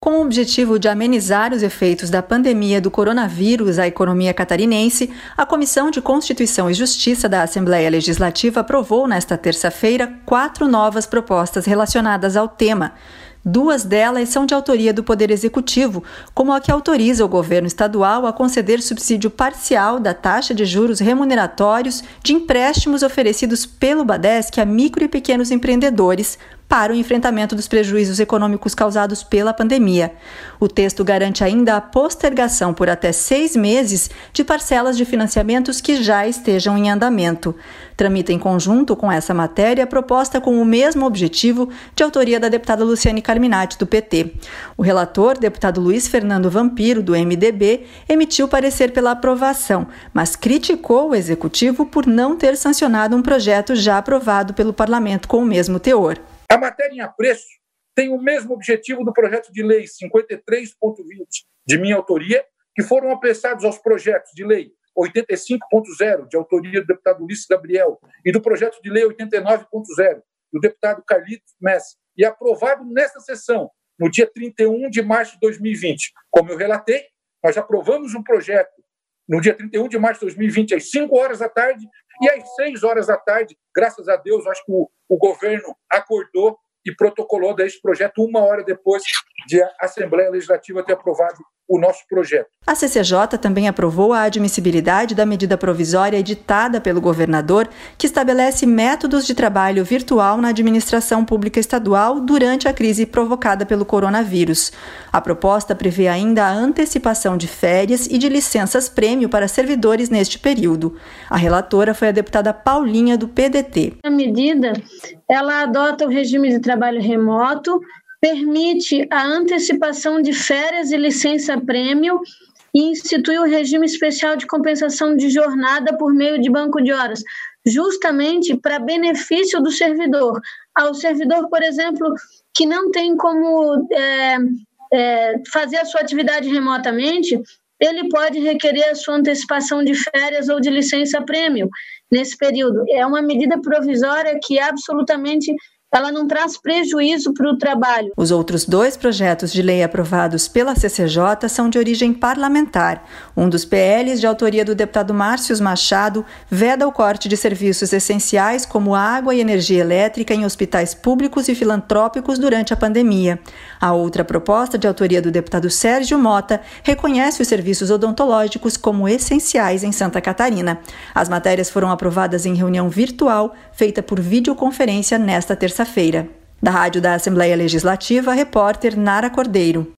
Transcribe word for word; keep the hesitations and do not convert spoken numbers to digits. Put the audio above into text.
Com o objetivo de amenizar os efeitos da pandemia do coronavírus à economia catarinense, a Comissão de Constituição e Justiça da Assembleia Legislativa aprovou nesta terça-feira quatro novas propostas relacionadas ao tema. Duas delas são de autoria do Poder Executivo, como a que autoriza o governo estadual a conceder subsídio parcial da taxa de juros remuneratórios de empréstimos oferecidos pelo Badesc a micro e pequenos empreendedores para o enfrentamento dos prejuízos econômicos causados pela pandemia. O texto garante ainda a postergação por até seis meses de parcelas de financiamentos que já estejam em andamento. Tramita em conjunto com essa matéria a proposta com o mesmo objetivo de autoria da deputada Luciane Carminati, do P T. O relator, deputado Luiz Fernando Vampiro, do M D B, emitiu parecer pela aprovação, mas criticou o Executivo por não ter sancionado um projeto já aprovado pelo Parlamento com o mesmo teor. A matéria em apreço tem o mesmo objetivo do projeto de lei cinquenta e três ponto vinte, de minha autoria, que foram apressados aos projetos de lei oitenta e cinco ponto zero, de autoria do deputado Ulisses Gabriel, e do projeto de lei oitenta e nove ponto zero, do deputado Carlitos Messi, e aprovado nesta sessão, no dia trinta e um de março de dois mil e vinte. Como eu relatei, nós aprovamos um projeto no dia trinta e um de março de dois mil e vinte, às cinco horas da tarde, e às seis horas da tarde, graças a Deus, acho que o, o governo acordou e protocolou desse projeto uma hora depois de a Assembleia Legislativa ter aprovado o nosso projeto. A C C J também aprovou a admissibilidade da medida provisória editada pelo governador, que estabelece métodos de trabalho virtual na administração pública estadual durante a crise provocada pelo coronavírus. A proposta prevê ainda a antecipação de férias e de licenças-prêmio para servidores neste período. A relatora foi a deputada Paulinha, do P D T. A medida, ela adota o regime de trabalho remoto, permite a antecipação de férias e licença-prêmio e institui o regime especial de compensação de jornada por meio de banco de horas, justamente para benefício do servidor. Ao servidor, por exemplo, que não tem como é, é, fazer a sua atividade remotamente, ele pode requerer a sua antecipação de férias ou de licença-prêmio nesse período. É uma medida provisória que absolutamente ela não traz prejuízo para o trabalho. Os outros dois projetos de lei aprovados pela C C J são de origem parlamentar. Um dos P Ls, de autoria do deputado Márcio Machado, veda o corte de serviços essenciais como água e energia elétrica em hospitais públicos e filantrópicos durante a pandemia. A outra proposta, de autoria do deputado Sérgio Mota, reconhece os serviços odontológicos como essenciais em Santa Catarina. As matérias foram aprovadas em reunião virtual, feita por videoconferência nesta terça-feira. Da Rádio da Assembleia Legislativa, repórter Nara Cordeiro.